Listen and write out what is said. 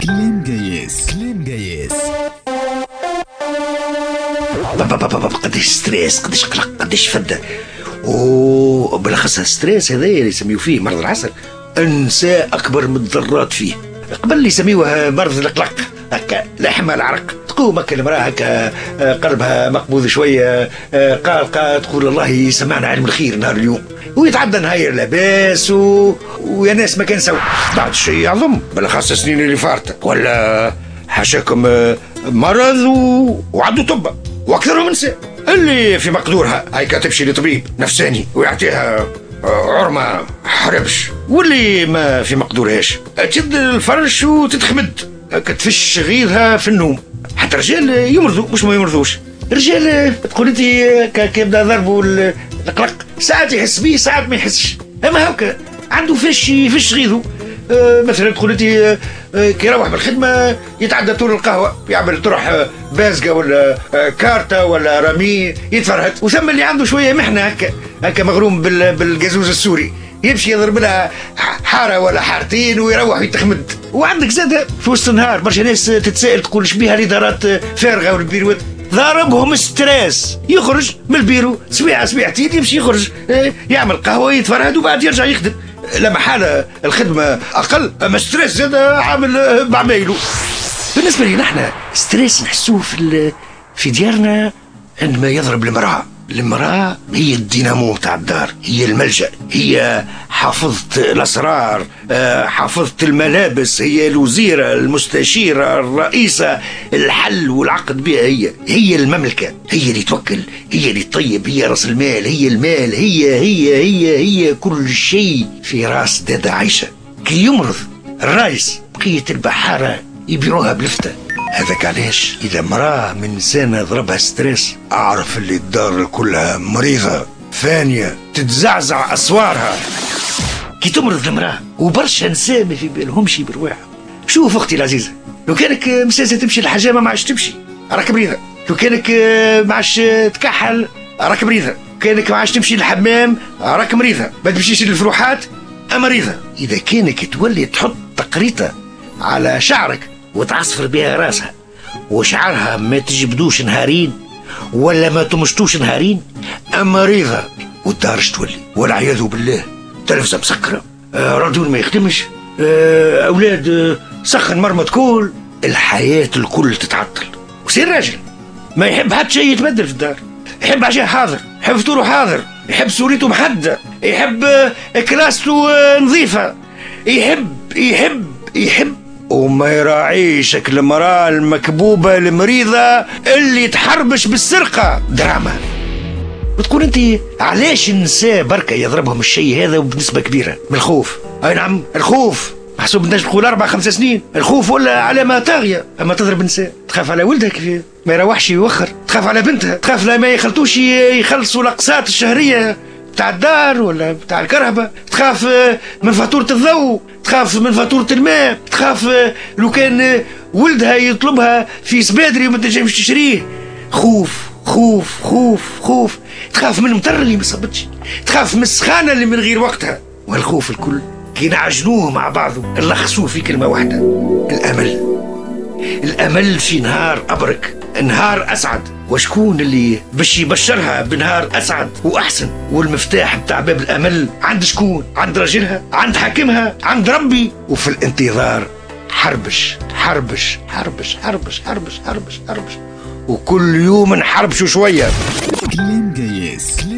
كليم جايز كليم جايز. قديش ستريس، قديش قلق، قديش فده، وبالاخص الستريس هذا اللي يسميو فيه مرض العصر انسى اكبر من الضرات فيه. قبل اللي يسميوه مرض القلق، هكا لحمة العرق، تقوم هكا المرأة هكا قلبها مقبوض شوية، قال تقول الله يسمعنا علم الخير نهار اليوم، ويتعدى نهاير لاباس ويا ناس ما كان سوا. بعد شيء يعظم بالاخص السنين اللي فاتت، ولا حاشاكم مرض وعنده طبة واكثرهم نساء اللي في مقدورها هاي تمشي لطبيب نفساني ويعطيها عرمة حربش، واللي ما في مقدورهاش تشد الفرش وتتخمد تفش غيظها في النوم. حتى الرجال يمرضوا مش ما يمرضوش، الرجال تقول انت كيبدا ضربه القلق ساعات يحس بيه ساعات ما يحسش، اما هكا عنده فش غيظه. مثلا تقول انت كي يروح بالخدمه يتعدى طول القهوه، يعمل طرح بازقه ولا كارتا ولا رامي يتفرهد، وثم اللي عنده شويه محنه هكا مغروم بالجازوز السوري يمشي يضرب لها حاره ولا حارتين ويروح يتخمد. وعندك زاد في وسط النهار برشا ناس تتسائل تقول شبيها الادارات فارغه والبيروت ضاربهم ستريس، يخرج من البيرو سبيعتين يمشي يخرج يعمل قهوه يتفرهد وبعد يرجع يخدم. لما حالة الخدمة أقل أما ستريس زاد عامل بعمايله. بالنسبة لي نحن ستريس نحسوه في ديارنا عندما يضرب المرأة هي الدينامو تاع الدار، هي الملجأ، هي حافظة الأسرار، حافظة الملابس، هي الوزيرة المستشيرة الرئيسة، الحل والعقد بها هي المملكة، هي اللي توكل، هي اللي تطيب، هي رأس المال، هي المال، هي كل شيء في راس دادا عايشة. كي يمرض الرايس بقية البحارة يبيعوها بلفتة. هذاك علاش إذا مراه من إنسانة ضربها ستريس أعرف اللي الدار كلها مريضة فانية تتزعزع أسوارها. كي تمرض المراه وبرشا نساء ما في بالهمشي برواحهم. شوف أختي العزيزة، لو كانك مساسة تمشي الحجامة ما عادش تمشي راك مريضة، لو كانك ما عادش تكحل راك مريضة، كانك ما عادش تمشي للحمام راك مريضة، ما تمشيش للفروحات مريضة. إذا كانك تولي تحط تقريطة على شعرك وتعصفر بها راسها وشعرها ما تجبدوش نهارين ولا ما تمشتوش نهارين مريضة، والدارش تولي والعياذ بالله تلفزة مسكرة، راديو ما يخدمش، أولاد سخن مرمى تكول، الحياة الكل تتعطل. وسير راجل ما يحب حتى شيء يتبدل في الدار، يحب عشاء حاضر، يحب فطوره حاضر، يحب سوريته محدة، يحب كراسته نظيفة، يحب وما يراعيش المرأة المكبوبة المريضة اللي تحربش بالسرقة. دراما. وتقول انت علاش النساء بركة يضربهم الشيء هذا وبنسبة كبيرة من الخوف؟ اي نعم الخوف محسوب الناس تقول 4-5 سنين، الخوف ولا علامة طاغية. اما تضرب النساء تخاف على ولدها كيف ما يروحش يوخر، تخاف على بنتها، تخاف لا ما يخلطوش يخلصوا الاقساط الشهرية بتاع الدار ولا بتاع الكهرباء، تخاف من فاتورة الضوء، تخاف من فاتورة الماء، تخاف لو كان ولدها يطلبها في سبادري وما تنجمش تشريه. خوف خوف خوف خوف، تخاف من المطر اللي ما صبتش، تخاف من السخانة اللي من غير وقتها. والخوف الكل كي نعجنوه مع بعضه نلخصوه في كلمة واحدة: الأمل في نهار أبرك، نهار أسعد. وشكون اللي باش يبشرها بنهار أسعد وأحسن؟ والمفتاح بتاع باب الأمل عند شكون؟ عند راجلها، عند حاكمها، عند ربي. وفي الانتظار حربش حربش حربش حربش حربش حربش حربش، وكل يوم نحربشوا شوية. كليم جايز.